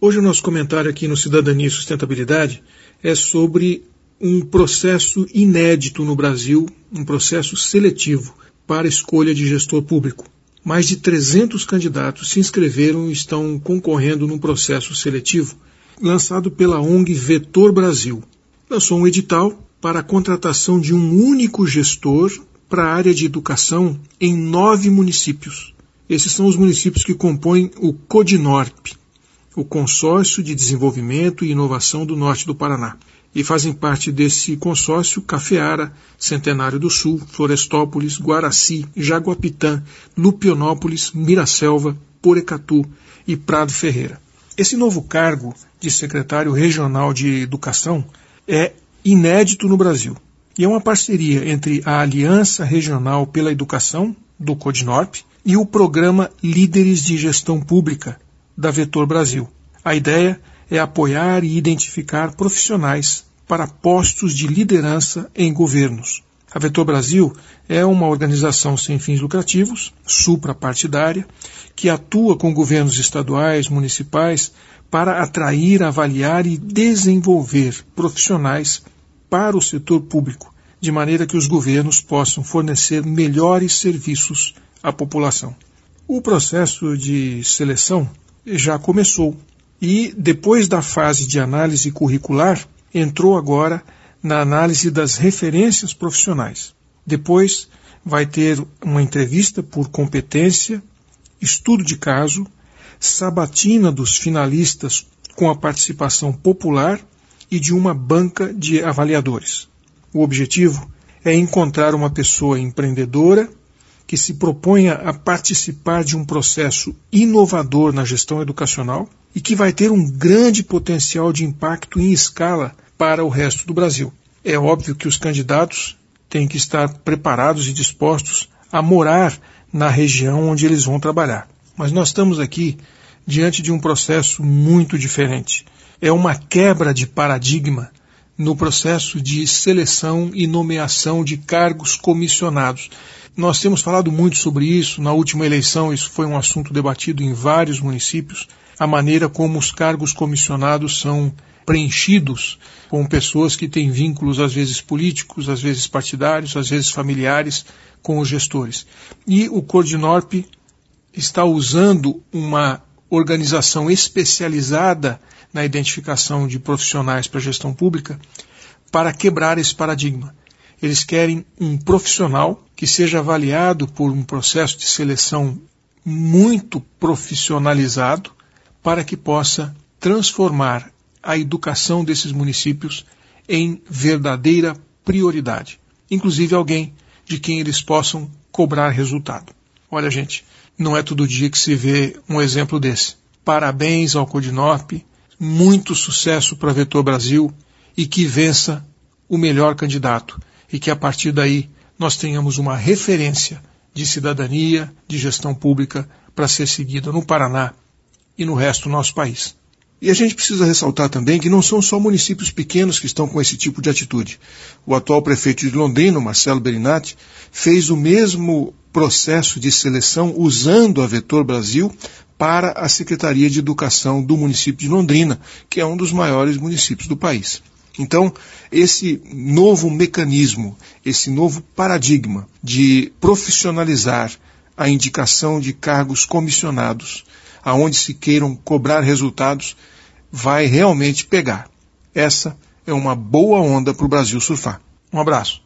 Hoje o nosso comentário aqui no Cidadania e Sustentabilidade é sobre um processo inédito no Brasil, um processo seletivo para a escolha de gestor público. Mais de 300 candidatos se inscreveram e estão concorrendo num processo seletivo lançado pela ONG Vetor Brasil. Lançou um edital para a contratação de um único gestor para a área de educação em 9 municípios. Esses são os municípios que compõem o CODINORP, o Consórcio de Desenvolvimento e Inovação do Norte do Paraná. E fazem parte desse consórcio Cafeara, Centenário do Sul, Florestópolis, Guaraci, Jaguapitã, Lupionópolis, Miraselva, Porecatu e Prado Ferreira. Esse novo cargo de secretário regional de educação é inédito no Brasil e é uma parceria entre a Aliança Regional pela Educação, do CODINORP, e o programa Líderes de Gestão Pública, da Vetor Brasil. A ideia é apoiar e identificar profissionais para postos de liderança em governos. A Vetor Brasil é uma organização sem fins lucrativos, suprapartidária, que atua com governos estaduais, municipais, para atrair, avaliar e desenvolver profissionais para o setor público, de maneira que os governos possam fornecer melhores serviços à população. O processo de seleção já começou e, depois da fase de análise curricular, entrou agora na análise das referências profissionais. Depois vai ter uma entrevista por competência, estudo de caso, sabatina dos finalistas com a participação popular e de uma banca de avaliadores. O objetivo é encontrar uma pessoa empreendedora que se proponha a participar de um processo inovador na gestão educacional e que vai ter um grande potencial de impacto em escala para o resto do Brasil. É óbvio que os candidatos têm que estar preparados e dispostos a morar na região onde eles vão trabalhar. Mas nós estamos aqui diante de um processo muito diferente. É uma quebra de paradigma no processo de seleção e nomeação de cargos comissionados. Nós temos falado muito sobre isso. Na última eleição, isso foi um assunto debatido em vários municípios, a maneira como os cargos comissionados são preenchidos com pessoas que têm vínculos, às vezes políticos, às vezes partidários, às vezes familiares, com os gestores. E o CODINORP está usando uma organização especializada na identificação de profissionais para a gestão pública para quebrar esse paradigma. Eles querem um profissional que seja avaliado por um processo de seleção muito profissionalizado para que possa transformar a educação desses municípios em verdadeira prioridade. Inclusive alguém de quem eles possam cobrar resultado. Olha, gente, não é todo dia que se vê um exemplo desse. Parabéns ao CODINORP, muito sucesso para a Vetor Brasil e que vença o melhor candidato e que a partir daí nós tenhamos uma referência de cidadania, de gestão pública para ser seguida no Paraná e no resto do nosso país. E a gente precisa ressaltar também que não são só municípios pequenos que estão com esse tipo de atitude. O atual prefeito de Londrina, Marcelo Berinatti, fez o mesmo processo de seleção usando a Vetor Brasil para a Secretaria de Educação do município de Londrina, que é um dos maiores municípios do país. Então, esse novo mecanismo, esse novo paradigma de profissionalizar a indicação de cargos comissionados, aonde se queiram cobrar resultados, vai realmente pegar. Essa é uma boa onda para o Brasil surfar. Um abraço.